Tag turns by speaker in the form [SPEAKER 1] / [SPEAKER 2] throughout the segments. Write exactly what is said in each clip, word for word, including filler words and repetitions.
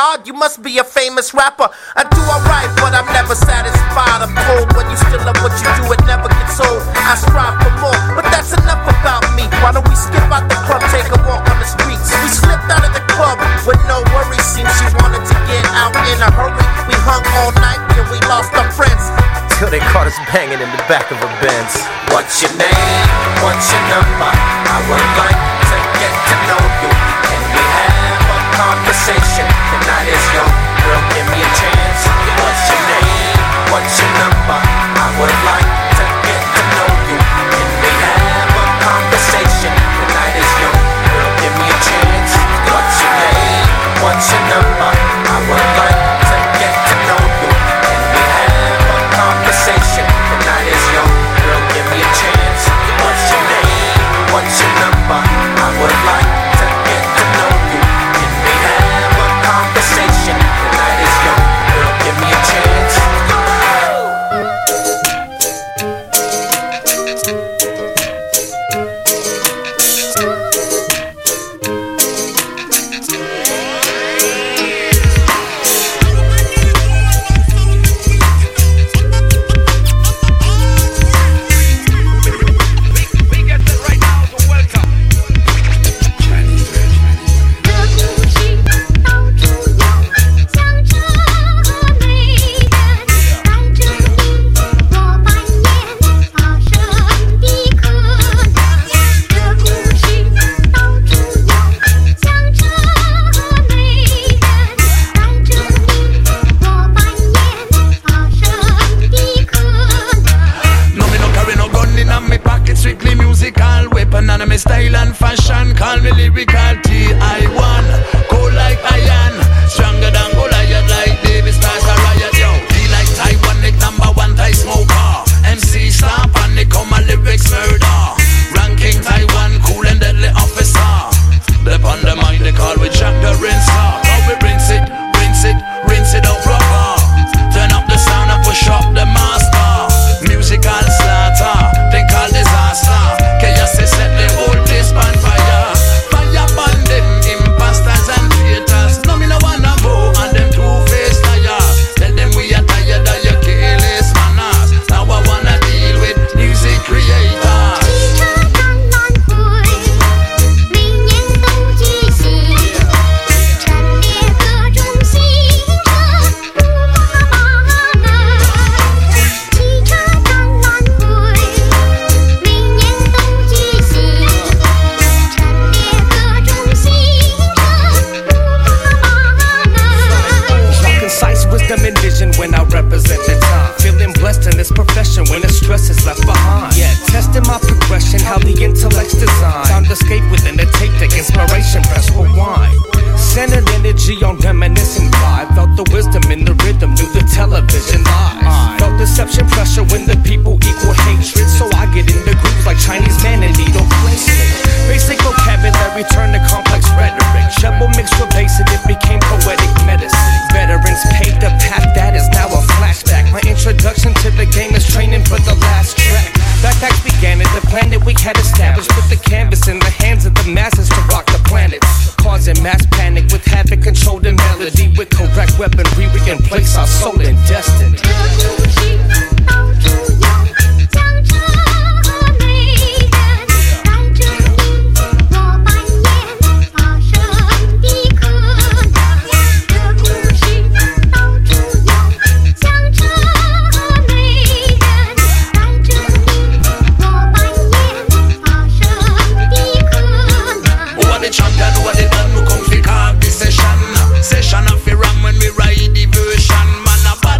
[SPEAKER 1] God, you must be a famous rapper. I do alright, but I'm never satisfied. I'm cold when you still love what you do, it never gets old. I strive for more, but that's enough about me. Why don't we skip out the club, take a walk on the streets? We slipped out of the club with no worries. Seems she wanted to get out in a hurry. We hung all night till we lost our friends, till they caught us banging in the back of a Benz.
[SPEAKER 2] What's your name? What's your number? I would like to get to know you. Can we have a conversation? Tonight is young, girl, give me a chance. What's your name? What's your number? I would like to get to know you. Can we have a conversation? Tonight is young, girl, give me a chance. What's your name? What's your number? I would like to get to know you. Can we have a conversation? Tonight is young, girl, give me a chance. What's your name? What's your number? I would like to get to know you. Can we have a conversation? Tonight is young, girl, give me a chance.
[SPEAKER 3] Session, session of the ram when we ride the version. Man, a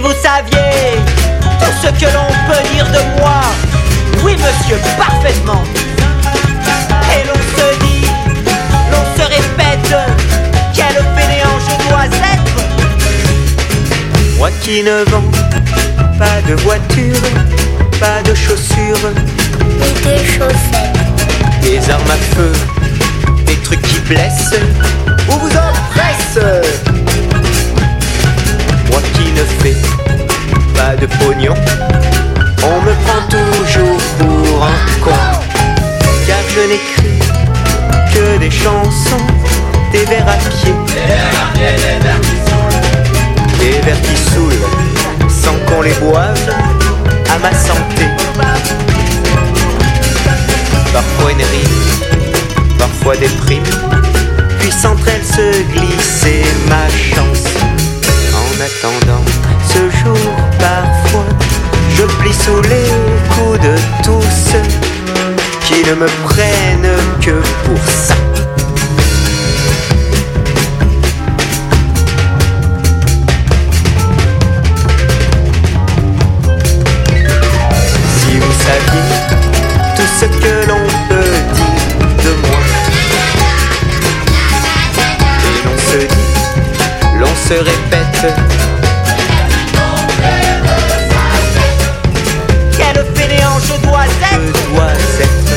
[SPEAKER 3] vous saviez tout ce que l'on peut dire de moi, oui monsieur, parfaitement. Et l'on se dit, l'on se répète, quel fainéant je dois être. Moi qui ne vends pas de voiture, pas de chaussures,
[SPEAKER 4] ni de chaussettes,
[SPEAKER 3] des armes à feu, des trucs qui blessent ou vous oppressent. Moi qui ne fais pas de pognon, on me prend toujours pour un con. Car je n'écris que des chansons, des vers à pied, des vers qui saoulent sans qu'on les boive, à ma santé. Parfois une rime, parfois des primes, puis entre elles se glisser ma chance. En attendant ce jour, parfois je plie sous les coups de tous qui ne me prennent que pour ça. Si vous saviez tout ce que l'on peut dire de moi, et l'on se dit, l'on se répète, quel fainéant je dois être, je dois être.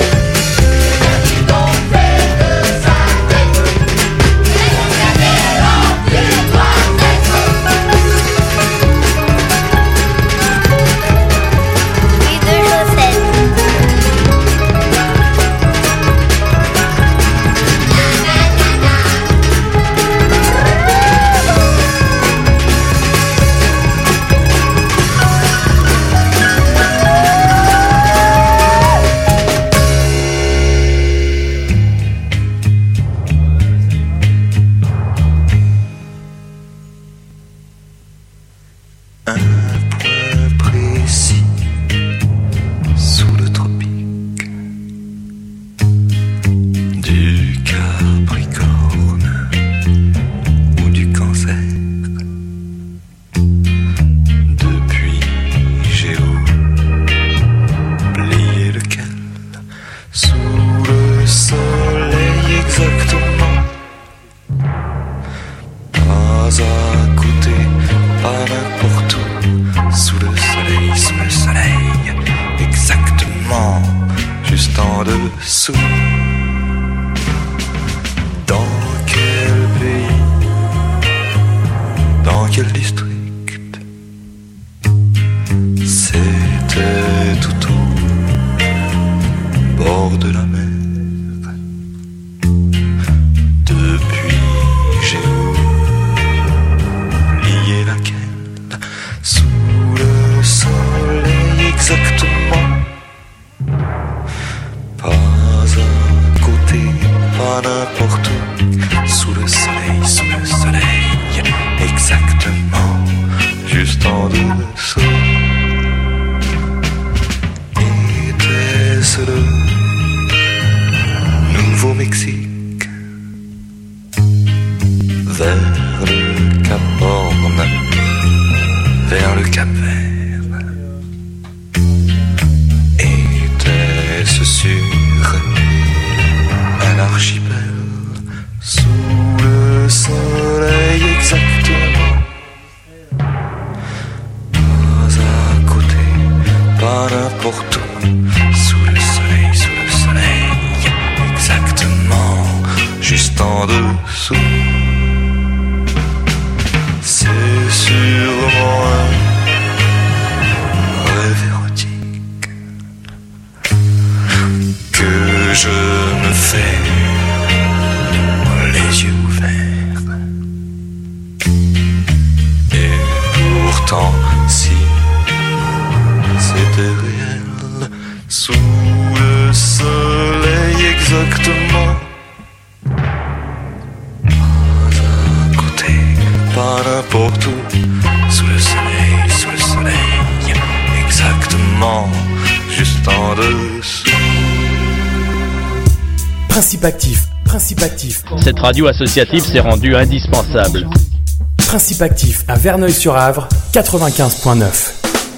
[SPEAKER 5] Principe actif, principe actif.
[SPEAKER 6] Cette radio associative s'est rendue indispensable.
[SPEAKER 5] Principe Actif à Verneuil-sur-Avre, quatre-vingt-quinze virgule neuf.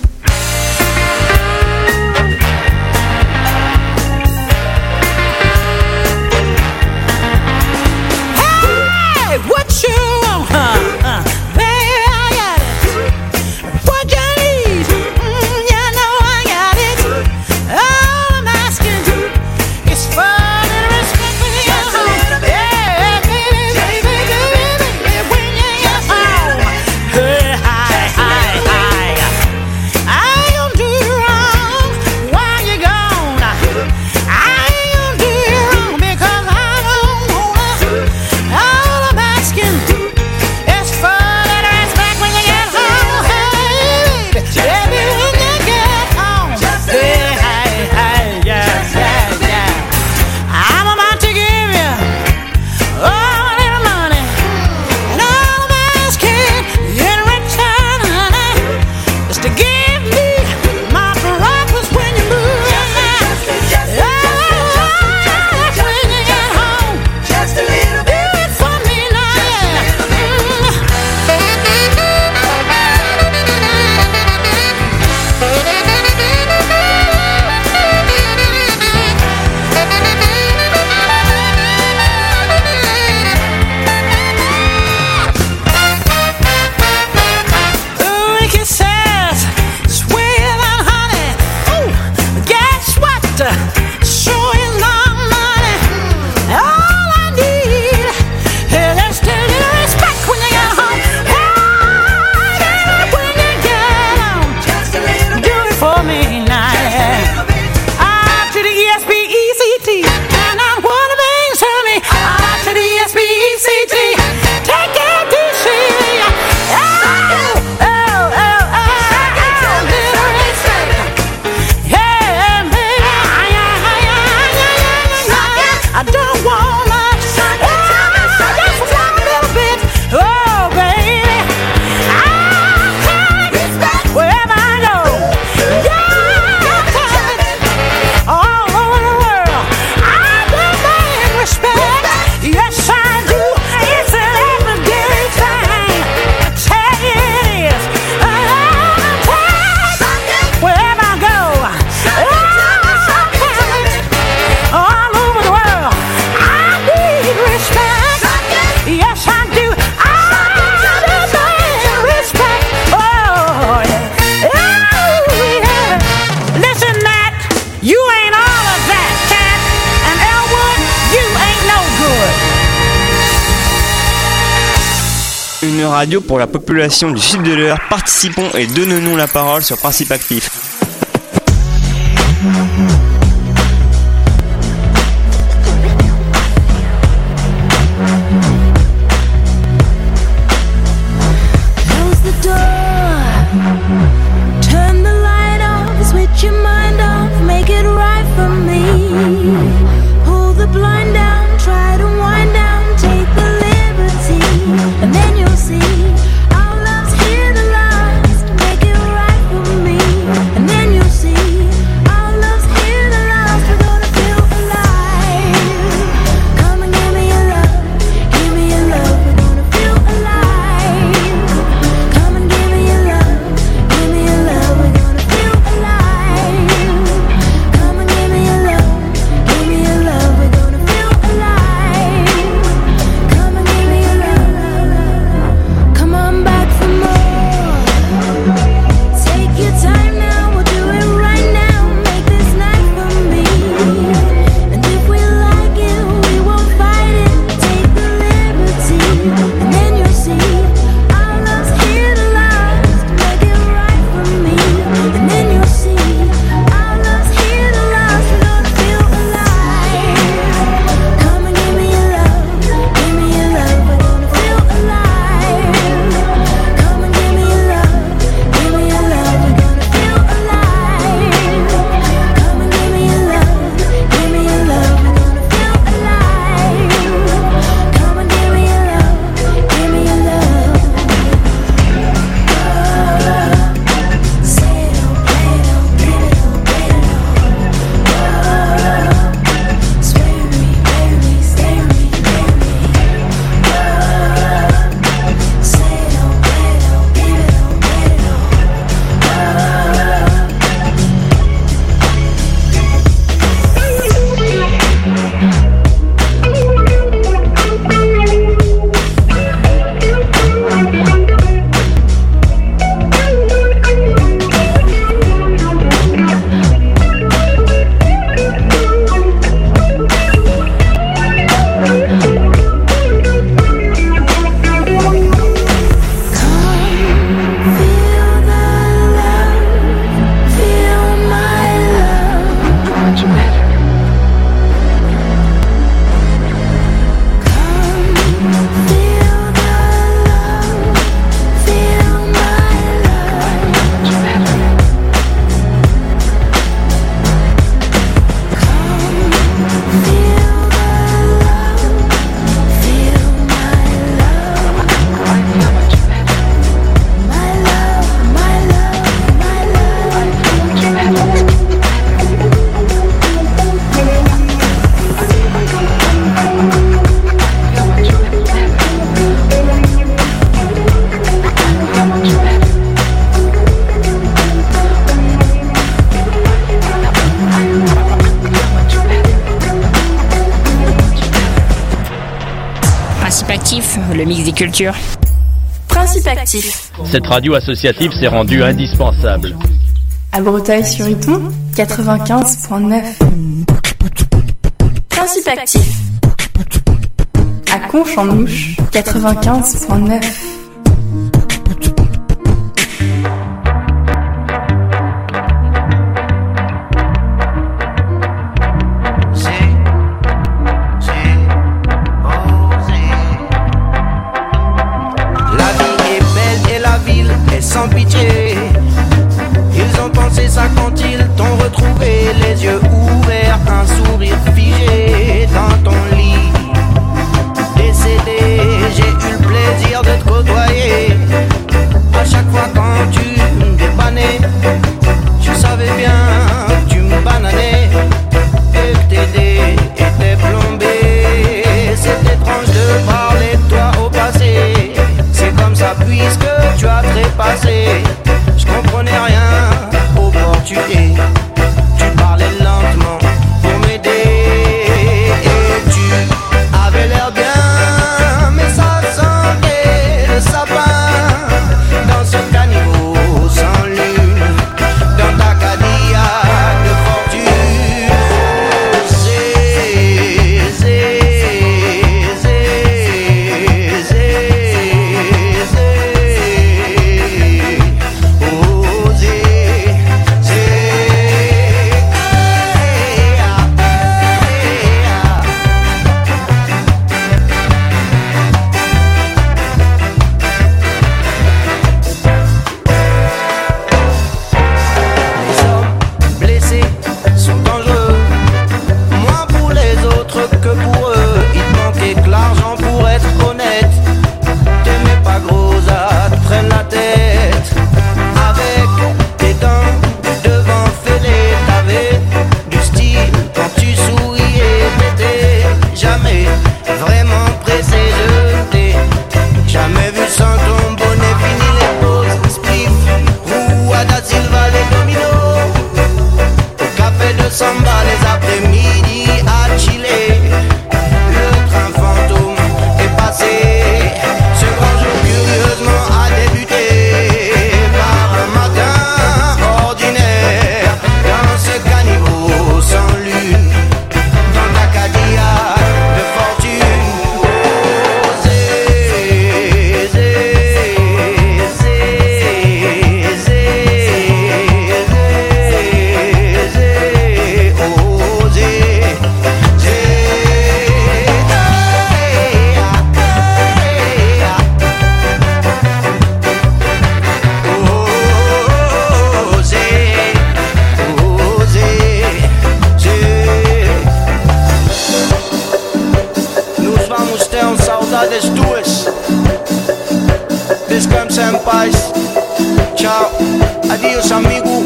[SPEAKER 6] Une radio pour la population du sud de l'Eure. Participons et donnons-nous la parole sur Principe Actif.
[SPEAKER 7] And then you'll see our love's here. Actif, le mix des cultures.
[SPEAKER 8] Principe Actif.
[SPEAKER 9] Cette radio associative s'est rendue indispensable.
[SPEAKER 8] À Breteuil-sur-Iton, quatre-vingt-quinze virgule neuf. Principe Actif. À Conche-en-Ouche, quatre-vingt-quinze virgule neuf.
[SPEAKER 2] Sans pitié, ils ont pensé ça quand ils t'ont retrouvé, les yeux ouverts, un sourire figé dans ton lit. Décédé, j'ai eu le plaisir de te côtoyer. À chaque fois quand tu me dépannais, je savais bien que tu me bananais et que tes dés étaient plombés. C'est étrange de parler de toi au passé. C'est comme ça puisque tu as trépassé. Je comprenais rien au portugais. Tu parlais lentement pour m'aider. Et tu avais l'air bien, mais ça sentait le sapin. Dans ce caniveau sans lune, dans ta Cadillac de fortune. Zé, zé, zé, zé, zé. Osé, Senpais. Tchau, adiós amigo.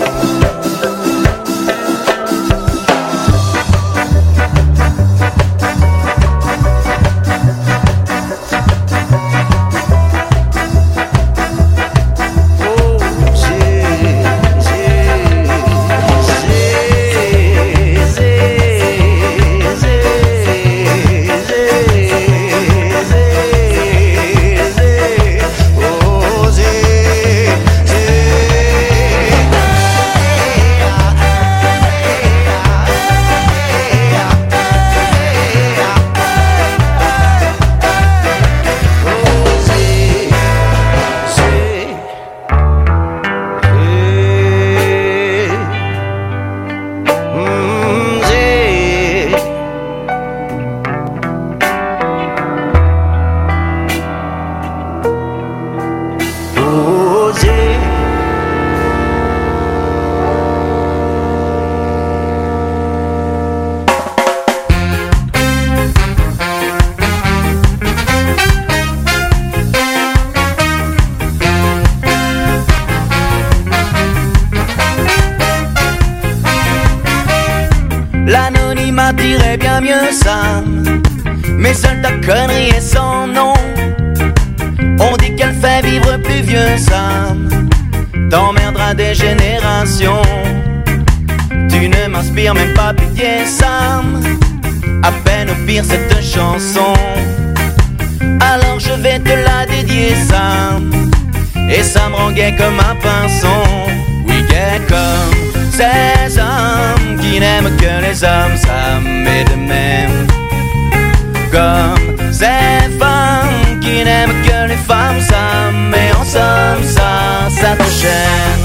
[SPEAKER 10] L'anonymat irait bien mieux, Sam, mais seule ta connerie est sans nom. On dit qu'elle fait vivre plus vieux, Sam, t'emmerdera des générations. Tu ne m'inspires même pas pitié, Sam, à peine au pire cette chanson. Alors je vais te la dédier, Sam. Et ça me rend gai comme un pinson. Oui, gai comme ces hommes qui n'aiment que les hommes, Sam, et de même comme ces femmes qui n'aiment que les femmes, Sam, et en somme, ça, ça t'enchaîne.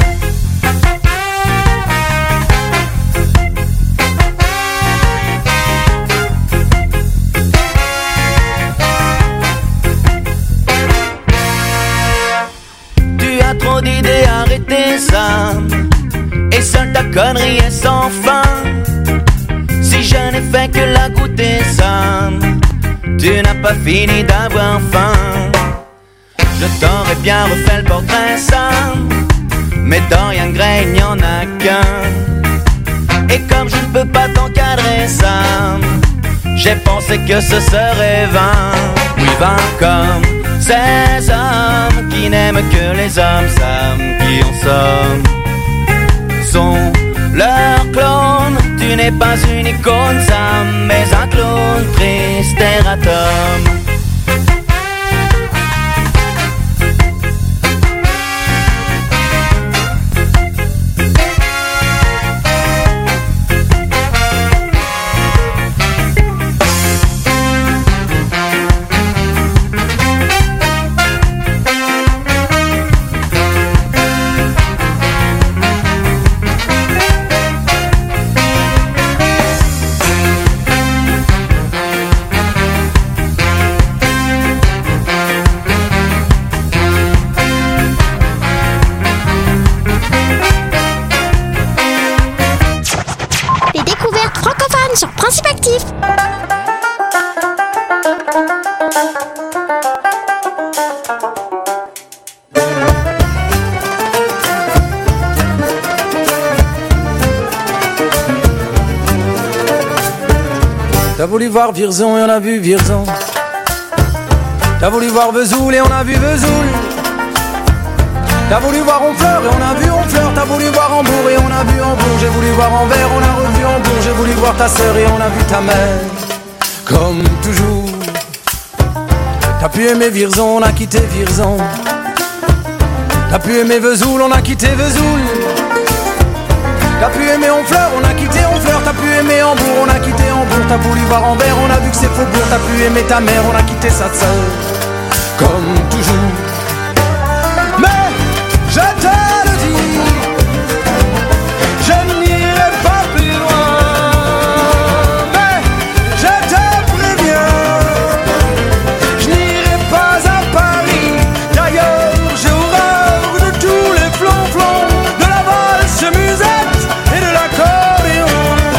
[SPEAKER 10] Trop d'idées, arrêtez ça. Et seule ta connerie est sans fin. Si je n'ai fait que la goûter, ça, tu n'as pas fini d'avoir faim. Je t'aurais bien refait le portrait, ça, mais Dorian Gray, il n'y en a qu'un. Et comme je ne peux pas t'encadrer, ça, j'ai pensé que ce serait vain. Oui, vain comme ces hommes qui n'aiment que les hommes, Sam, qui en somme sont leurs clones. Tu n'es pas une icône, Sam, mais un clone triste erratum.
[SPEAKER 7] Sur Principe Actif.
[SPEAKER 11] T'as voulu voir Vierzon et on a vu Vierzon. T'as voulu voir Vesoul et on a vu Vesoul. T'as voulu voir Honfleur et on a vu Honfleur. T'as voulu voir Hambourg et on a vu Hambourg. J'ai voulu voir Anvers, on a revu Hambourg. J'ai voulu voir ta sœur et on a vu ta mère. Comme toujours. T'as pu aimer Vierzon, on a quitté Vierzon. T'as pu aimer Vesoul, on a quitté Vesoul. T'as pu aimer Honfleur, on a quitté Honfleur. T'as pu aimer Hambourg, on a quitté Hambourg. T'as voulu voir Anvers, on a vu que c'est Faubourg. T'as pu aimer ta mère, on a quitté sa sœur. Comme toujours. Mais je te le dis, je n'irai pas plus loin. Mais je te préviens, je n'irai pas à Paris. D'ailleurs, j'ai horreur de tous les flonflons, de la valse musette et de l'accordéon.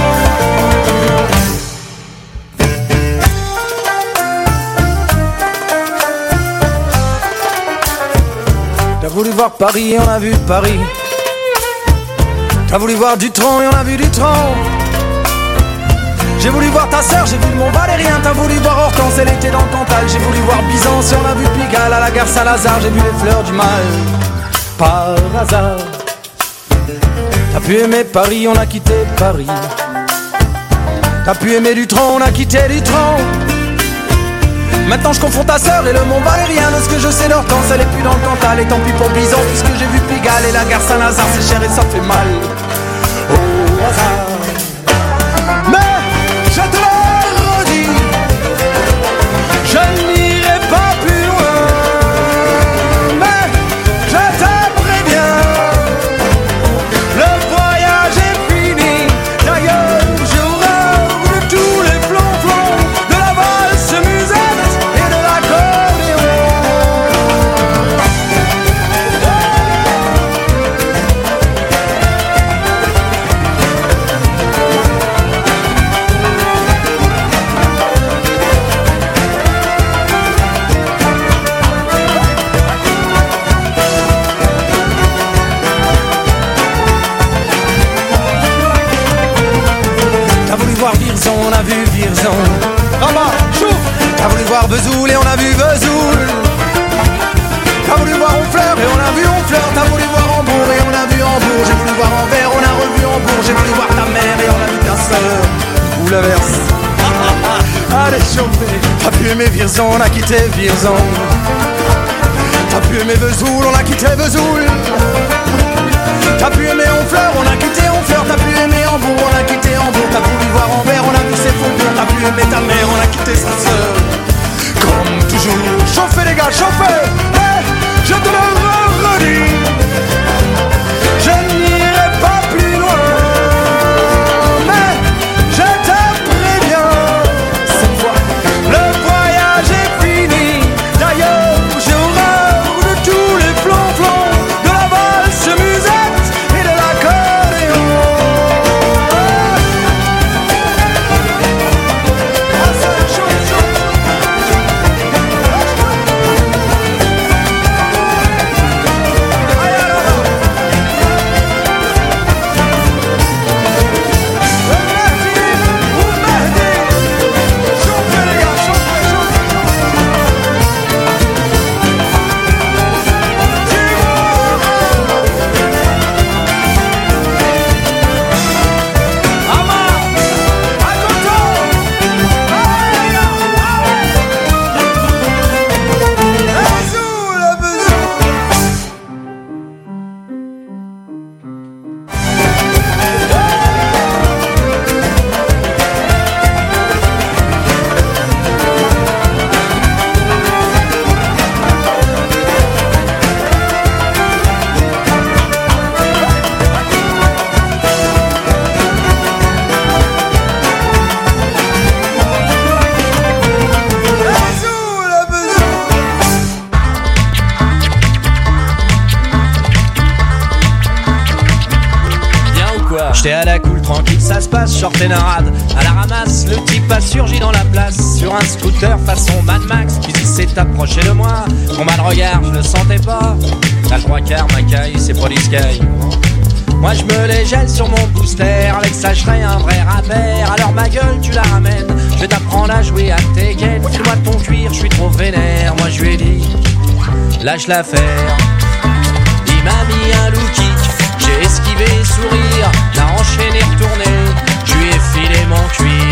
[SPEAKER 11] T'as voulu voir Paris et on a vu Paris. T'as voulu voir Dutron et on a vu Dutron. J'ai voulu voir ta sœur, j'ai vu le Mont Valérien. T'as voulu voir Hortense, elle était dans le Cantal. J'ai voulu voir Byzance et on a vu Pigalle. À la gare Saint-Lazare, j'ai vu les fleurs du mal. Par hasard. T'as pu aimer Paris, on a quitté Paris. T'as pu aimer Dutron, on a quitté Dutron. Maintenant je confonds ta sœur et le Mont Valérien. De ce que je sais d'Hortense, elle est plus dans le Cantal. Et tant pis pour Byzance, puisque j'ai vu Pigalle. Et la gare Saint-Lazare, c'est cher et ça fait mal. Au hasard. Mais je te le redis, je n'irai pas plus loin. Mais je te préviens, le voyage est fini. D'ailleurs, j'ai horreur de tous les flonflons, de la valse musette et de l'accordéon. T'as voulu voir Vierzon, on a vu Vierzon. Rama, chouf. T'as voulu voir Vesoul et on a vu Vesoul. T'as voulu voir Honfleur et on a vu Honfleur. T'as voulu voir Hambourg et on a vu Hambourg. J'ai voulu voir Anvers, on a revu Hambourg. J'ai voulu voir ta mère et on a vu ta sœur. Ou l'inverse. Allez chauffer. T'as pu aimer Vierzon, on a quitté Vierzon. T'as pu aimer Vesoul, on a quitté Vesoul. T'as pu aimer Honfleur, on a quitté Honfleur. T'as pu aimer Hambourg, on a quitté Hambourg. T'as voulu voir Anvers, on a vu ses faubourgs. T'as pu aimer ta mère, on a quitté sa sœur. Comme toujours, chauffez les gars, chauffez. Hey, je te le redis, je n'irai pas plus loin. Mais je te préviens, cette fois, le voyage est fini. D'ailleurs, j'ai horreur de tous les flonflons, de la valse musette et de l'accordéon. Ah, c'est chaud, chaud.
[SPEAKER 12] J'étais à la cool, tranquille, ça se passe, short et narade. À la ramasse, le type a surgi dans la place. Sur un scooter façon Mad Max, puis il s'est approché de moi. Mon mal regard, je le sentais pas. T'as le trois quarts, ma caille, c'est Police Sky. Moi je me les gèle sur mon booster. Avec ça je serais un vrai rappeur. Alors ma gueule tu la ramènes. Je vais t'apprendre à jouer à Tekken. File-moi de ton cuir, je suis trop vénère. Moi je lui ai dit, lâche l'affaire. Il m'a mis un low kick. J'ai esquivé, sourire, l'a enchaîné, retourné. Je lui ai filé mon cuir.